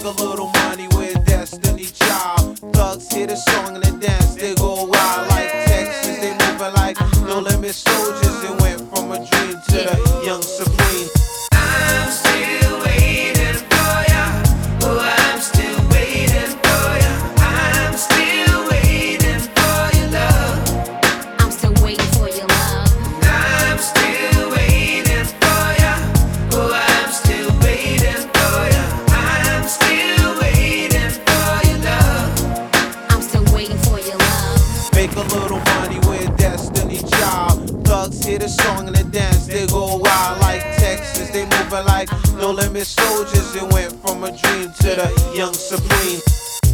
Make a little money with Destiny Child. Thugs hear the song and the dance, they go wild like Texas. They moving like No Limit Soldiers. It went from a dream to the young supreme. I'm still waiting for ya. Oh, I'm still waiting for ya. I'm still waiting for your love. I'm still waiting for your love. I'm still waiting for ya. Oh, I'm still waiting for ya. I'm still waiting for your love. I'm still waiting for your love. Make a little money with Destiny Child. Thugs hear the song and the dance, they go wild like Texas. They moving like No Limit Soldiers. It went from a dream to the young supreme.